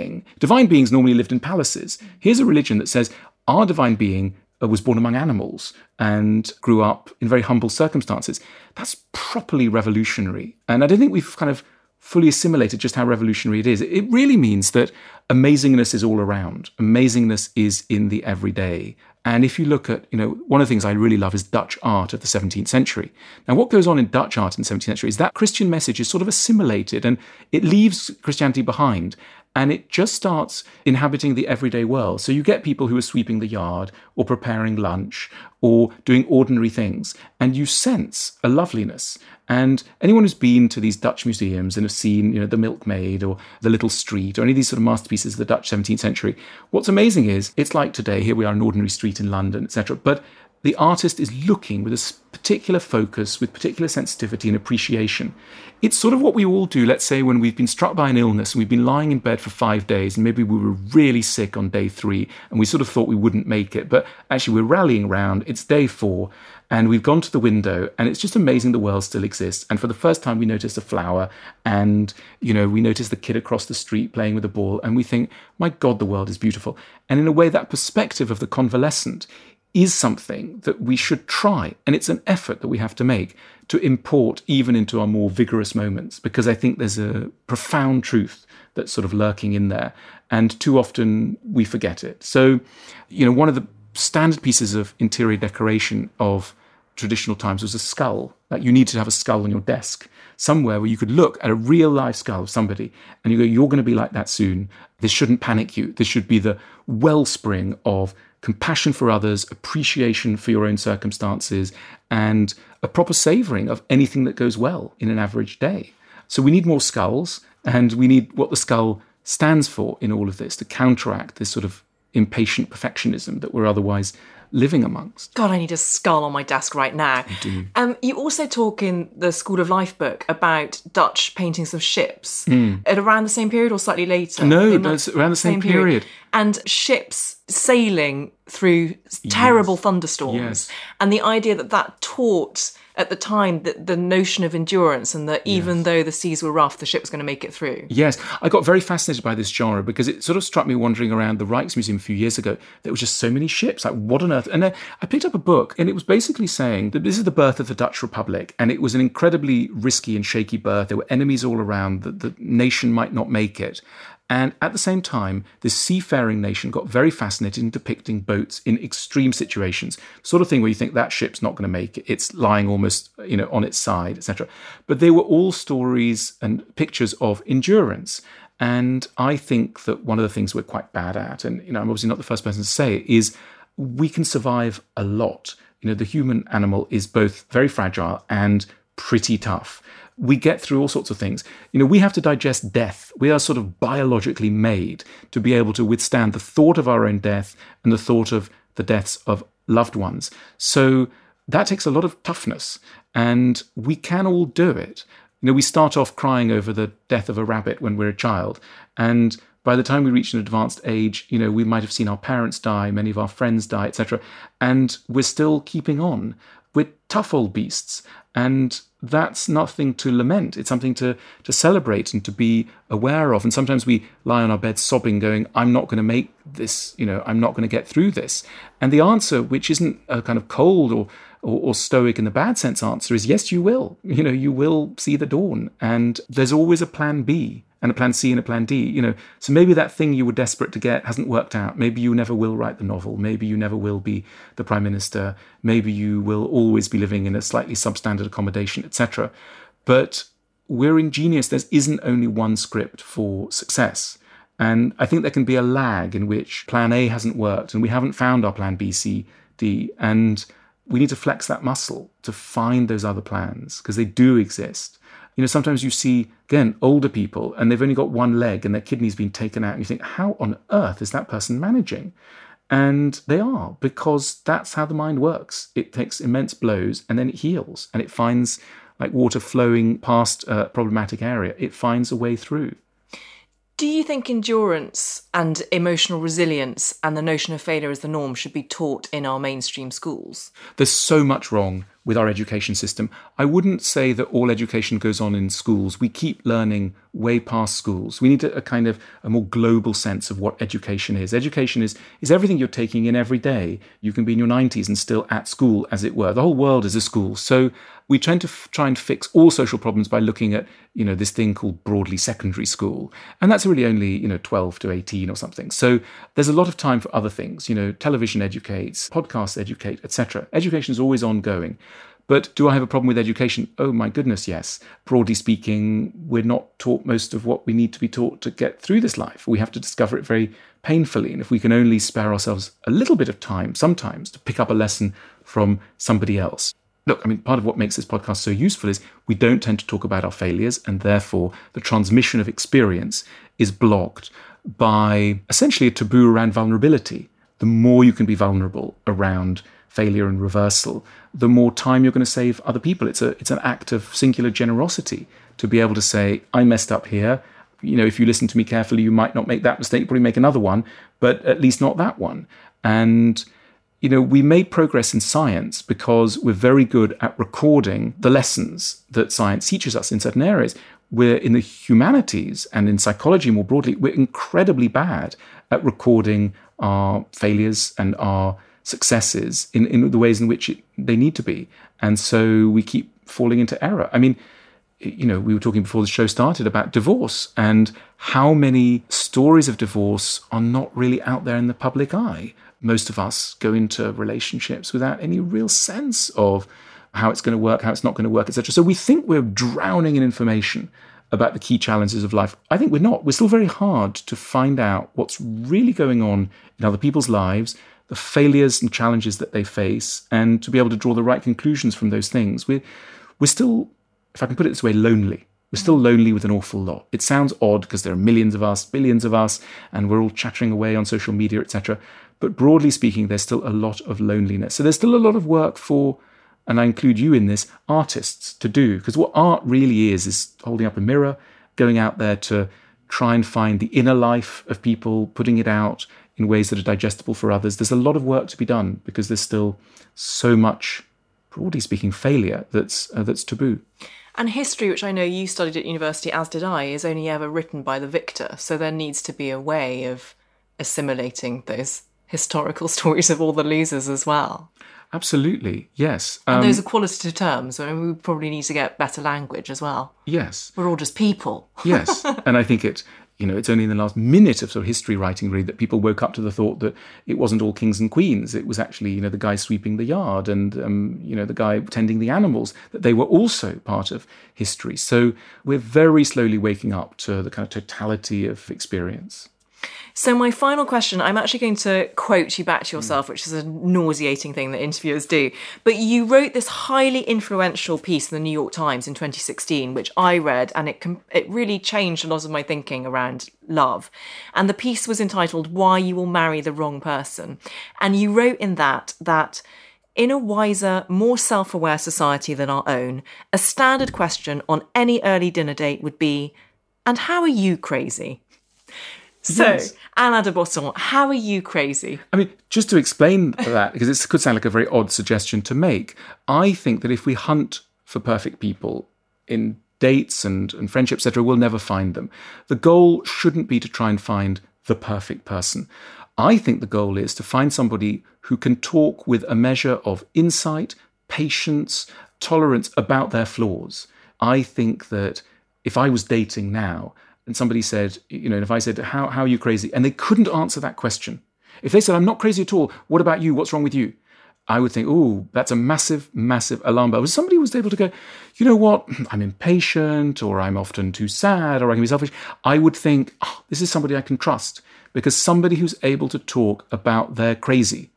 beings normally lived in palaces. Here's a religion that says our divine being was born among animals and grew up in very humble circumstances. That's properly revolutionary. And I don't think we've kind of fully assimilated just how revolutionary it is. It really means that amazingness is all around. Amazingness is in the everyday. And if you look at, one of the things I really love is Dutch art of the 17th century. Now, what goes on in Dutch art in the 17th century is that Christian message is sort of assimilated and it leaves Christianity behind and it just starts inhabiting the everyday world. So you get people who are sweeping the yard or preparing lunch or doing ordinary things, and you sense a loveliness. And anyone who's been to these Dutch museums and have seen, the Milkmaid or the Little Street or any of these sort of masterpieces of the Dutch 17th century, what's amazing is it's like today, here we are, an ordinary street in London, etc. But the artist is looking with a particular focus, with particular sensitivity and appreciation. It's sort of what we all do, let's say, when we've been struck by an illness and we've been lying in bed for 5 days and maybe we were really sick on day 3 and we sort of thought we wouldn't make it. But actually we're rallying round, it's day 4 and we've gone to the window and it's just amazing the world still exists. And for the first time we notice a flower and, we notice the kid across the street playing with a ball and we think, my God, the world is beautiful. And in a way, that perspective of the convalescent is something that we should try. And it's an effort that we have to make to import even into our more vigorous moments, because I think there's a profound truth that's sort of lurking in there. And too often we forget it. So, one of the standard pieces of interior decoration of traditional times was a skull. Like you need to have a skull on your desk somewhere where you could look at a real life skull of somebody and you go, you're going to be like that soon. This shouldn't panic you. This should be the wellspring of compassion for others, appreciation for your own circumstances, and a proper savouring of anything that goes well in an average day. So we need more skulls, and we need what the skull stands for in all of this to counteract this sort of impatient perfectionism that we're otherwise living amongst. God, I need a skull on my desk right now. You do. You also talk in the School of Life book about Dutch paintings of ships at around the same period or slightly later? No, it's around the same period. And ships sailing through terrible thunderstorms. Yes. And the idea that taught at the time the notion of endurance, and that even though the seas were rough, the ship was going to make it through. Yes, I got very fascinated by this genre because it sort of struck me wandering around the Rijksmuseum a few years ago. There were just so many ships, like what on earth? And I picked up a book and it was basically saying that this is the birth of the Dutch Republic, and it was an incredibly risky and shaky birth. There were enemies all around, the nation might not make it. And at the same time, this seafaring nation got very fascinated in depicting boats in extreme situations, sort of thing where you think that ship's not going to make it. It's lying almost, on its side, etc. But they were all stories and pictures of endurance. And I think that one of the things we're quite bad at, and I'm obviously not the first person to say it, is we can survive a lot. The human animal is both very fragile and pretty tough. We get through all sorts of things. We have to digest death. We are sort of biologically made to be able to withstand the thought of our own death and the thought of the deaths of loved ones. So that takes a lot of toughness, and we can all do it. We start off crying over the death of a rabbit when we're a child, and by the time we reach an advanced age, we might have seen our parents die, many of our friends die, etc., and we're still keeping on. We're tough old beasts, and that's nothing to lament. It's something to celebrate and to be aware of. And sometimes we lie on our beds sobbing, going, I'm not going to make this, I'm not going to get through this. And the answer, which isn't a kind of cold or stoic in the bad sense answer, is yes, you will. You will see the dawn. And there's always a plan B and a plan C and a plan D. So maybe that thing you were desperate to get hasn't worked out. Maybe you never will write the novel. Maybe you never will be the Prime Minister. Maybe you will always be living in a slightly substandard accommodation, etc. But we're ingenious. There isn't only one script for success. And I think there can be a lag in which plan A hasn't worked and we haven't found our plan B, C, D. And we need to flex that muscle to find those other plans, because they do exist. Sometimes you see, again, older people and they've only got one leg and their kidney's been taken out, and you think, how on earth is that person managing? And they are, because that's how the mind works. It takes immense blows and then it heals, and it finds, like water flowing past a problematic area, it finds a way through. Do you think endurance and emotional resilience and the notion of failure as the norm should be taught in our mainstream schools? There's so much wrong with our education system. I wouldn't say that all education goes on in schools. We keep learning way past schools. We need a kind of a more global sense of what education is. Education is everything you're taking in every day. You can be in your 90s and still at school, as it were. The whole world is a school. So we tend to try and fix all social problems by looking at, this thing called broadly secondary school. And that's really only, 12 to 18 or something. So there's a lot of time for other things. Television educates, podcasts educate, etc. Education is always ongoing. But do I have a problem with education? Oh, my goodness, yes. Broadly speaking, we're not taught most of what we need to be taught to get through this life. We have to discover it very painfully. And if we can only spare ourselves a little bit of time sometimes to pick up a lesson from somebody else. Look, part of what makes this podcast so useful is we don't tend to talk about our failures, and therefore the transmission of experience is blocked by essentially a taboo around vulnerability. The more you can be vulnerable around failure and reversal, the more time you're going to save other people. It's an act of singular generosity to be able to say, I messed up here. If you listen to me carefully, you might not make that mistake, probably make another one, but at least not that one. And we made progress in science because we're very good at recording the lessons that science teaches us in certain areas. We're in the humanities and in psychology more broadly, we're incredibly bad at recording our failures and our successes in the ways in which they need to be. And so we keep falling into error. We were talking before the show started about divorce and how many stories of divorce are not really out there in the public eye. Most of us go into relationships without any real sense of how it's going to work, how it's not going to work, etc. So we think we're drowning in information about the key challenges of life. I think we're not. We're still very hard to find out what's really going on in other people's lives, the failures and challenges that they face, and to be able to draw the right conclusions from those things. We're still, if I can put it this way, lonely. We're still lonely with an awful lot. It sounds odd because there are millions of us, billions of us, and we're all chattering away on social media, etc. But broadly speaking, there's still a lot of loneliness. So there's still a lot of work for, and I include you in this, artists to do. Because what art really is holding up a mirror, going out there to try and find the inner life of people, putting it out in ways that are digestible for others. There's a lot of work to be done because there's still so much, broadly speaking, failure that's taboo. And history, which I know you studied at university, as did I, is only ever written by the victor. So there needs to be a way of assimilating those historical stories of all the losers as well. Absolutely, yes. And those are qualitative terms. I mean, we probably need to get better language as well. Yes. We're all just people. Yes. And I think it's only in the last minute of sort of history writing, really, that people woke up to the thought that it wasn't all kings and queens. It was actually, the guy sweeping the yard and, the guy tending the animals, that they were also part of history. So we're very slowly waking up to the kind of totality of experience. So my final question, I'm actually going to quote you back to yourself, which is a nauseating thing that interviewers do. But you wrote this highly influential piece in the New York Times in 2016, which I read, and it really changed a lot of my thinking around love. And the piece was entitled "Why You Will Marry the Wrong Person." And you wrote in that in a wiser, more self-aware society than our own, a standard question on any early dinner date would be, "And how are you crazy?" So, yes. Alain de Botton, how are you crazy? I mean, just to explain that, because it could sound like a very odd suggestion to make, I think that if we hunt for perfect people in dates and friendships, etc., we'll never find them. The goal shouldn't be to try and find the perfect person. I think the goal is to find somebody who can talk with a measure of insight, patience, tolerance about their flaws. I think that if I was dating now, and somebody said, if I said, how are you crazy? And they couldn't answer that question. If they said, I'm not crazy at all, what about you? What's wrong with you? I would think, oh, that's a massive, massive alarm bell. If somebody was able to go, you know what? I'm impatient, or I'm often too sad, or I can be selfish. I would think, this is somebody I can trust, because somebody who's able to talk about their crazy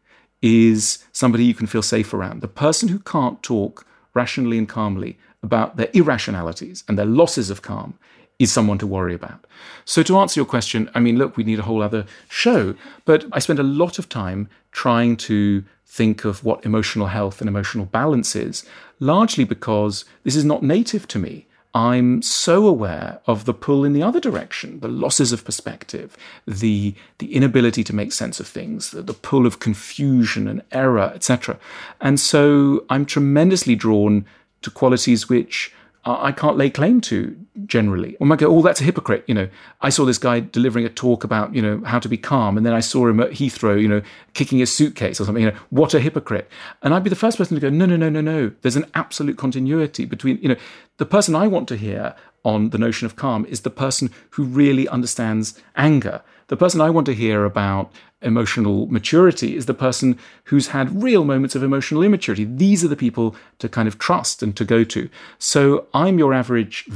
is somebody you can feel safe around. The person who can't talk rationally and calmly about their irrationalities and their losses of calm is someone to worry about. So to answer your question, I mean, look, we need a whole other show, but I spend a lot of time trying to think of what emotional health and emotional balance is, largely because this is not native to me. I'm so aware of the pull in the other direction, the losses of perspective, the inability to make sense of things, the pull of confusion and error, etc. And so I'm tremendously drawn to qualities which I can't lay claim to generally. One might go, that's a hypocrite. I saw this guy delivering a talk about, how to be calm. And then I saw him at Heathrow, kicking his suitcase or something, what a hypocrite. And I'd be the first person to go, no. There's an absolute continuity between, the person I want to hear on the notion of calm is the person who really understands anger. The person I want to hear about emotional maturity is the person who's had real moments of emotional immaturity. These are the people to kind of trust and to go to. So I'm your average,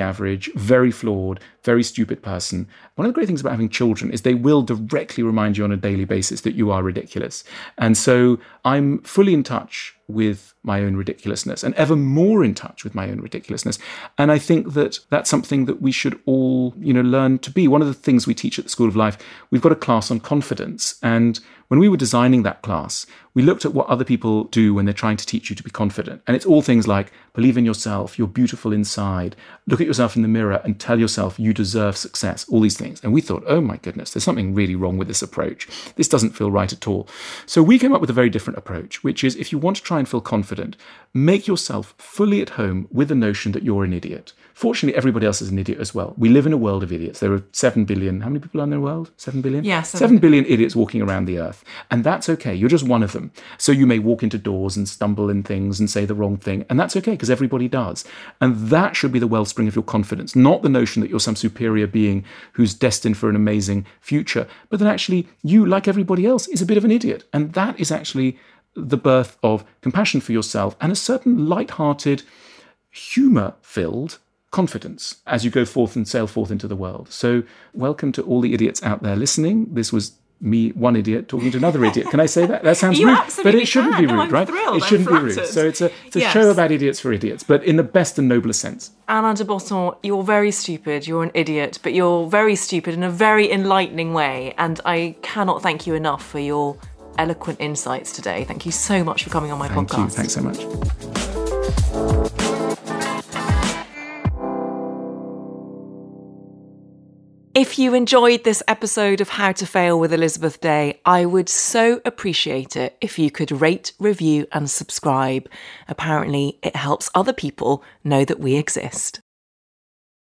very flawed, very stupid person. One of the great things about having children is they will directly remind you on a daily basis that you are ridiculous. And so I'm fully in touch with my own ridiculousness and ever more in touch with my own ridiculousness. And I think that that's something that we should all, learn to be. One of the things we teach at the School of Life, we've got a class on confidence. And when we were designing that class, we looked at what other people do when they're trying to teach you to be confident. And it's all things like believe in yourself, you're beautiful inside, look at yourself in the mirror and tell yourself you deserve success, all these things. And we thought, oh my goodness, there's something really wrong with this approach. This doesn't feel right at all. So we came up with a very different approach, which is if you want to try and feel confident, make yourself fully at home with the notion that you're an idiot. Fortunately, everybody else is an idiot as well. We live in a world of idiots. There are 7 billion. How many people are in the world? 7 billion? Yeah, 7 billion idiots walking around the earth. And that's okay. You're just one of them. So you may walk into doors and stumble in things and say the wrong thing. And that's okay, because everybody does. And that should be the wellspring of your confidence, not the notion that you're some superior being who's destined for an amazing future, but that actually you, like everybody else, is a bit of an idiot. And that is actually the birth of compassion for yourself and a certain light-hearted, humour-filled confidence as you go forth and sail forth into the world. So welcome to all the idiots out there listening. This was one idiot talking to another idiot. Can I say that? That sounds You rude, absolutely but it shouldn't can. be rude, No, I'm right? thrilled. It shouldn't I'm be rude. flattered. So it's a Yes. show about idiots for idiots, but in the best and noblest sense. Alain de Botton, you're very stupid. You're an idiot, but you're very stupid in a very enlightening way. And I cannot thank you enough for your eloquent insights today. Thank you so much for coming on my podcast. Thank you. Thanks so much. If you enjoyed this episode of How to Fail with Elizabeth Day, I would so appreciate it if you could rate, review and subscribe. Apparently, it helps other people know that we exist.